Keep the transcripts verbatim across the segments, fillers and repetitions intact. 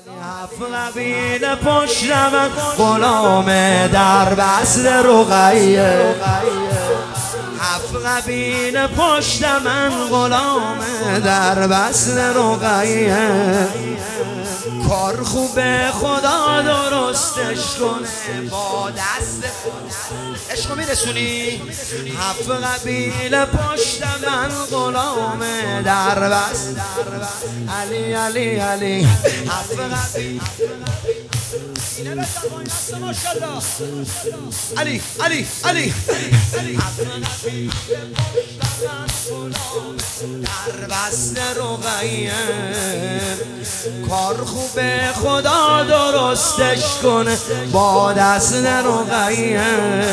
هفت قبیله پشت من غلام در بسر رقیه، هفت قبیله پشت من غلام در بسر رقیه. کار خوبه خدا درستش کنه با دست عشقو میرسونی. هفت قبیله پشت من غلام در بسر علی علی علی. هفت قبیله علی علی علی در بسر رقیه. کار خوبه خدا درستش کنه با دست رقیه.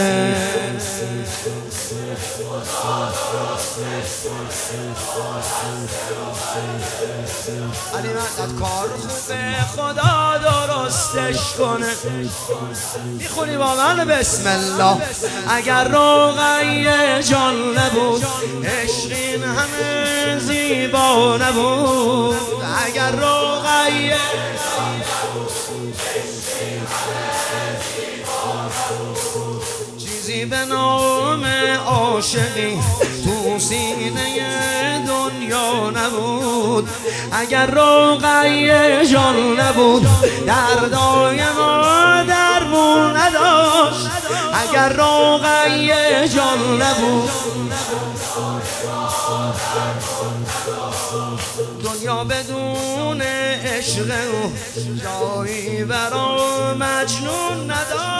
علی مدد کار خوبه خدا درستش کنه. میخونی با من بسم الله. اگر رقیه جان نبود عشق این همه زیبا نبود. اگر رقیه چیزی به نام عاشقی تو سینه دنیا نبود. اگر رقیه جان نبود دردای ما درمون نداشت. اگر رقیه جان نبود دنیا بدون عشق او جایی برا مجنون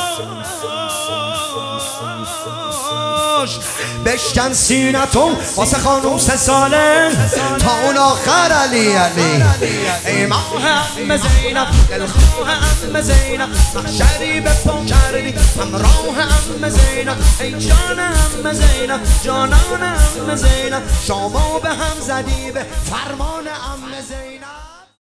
نداشت. بشکن سینتون واسه خانوم سه ساله تا اون آخر علی علی. ای ماه ام زینب دلخواه ام زینب محشری به پا کردی همراه ام زینب. ای جان ام زینب جانان ام زینب شما به هم زدی به فرمان ام زینب.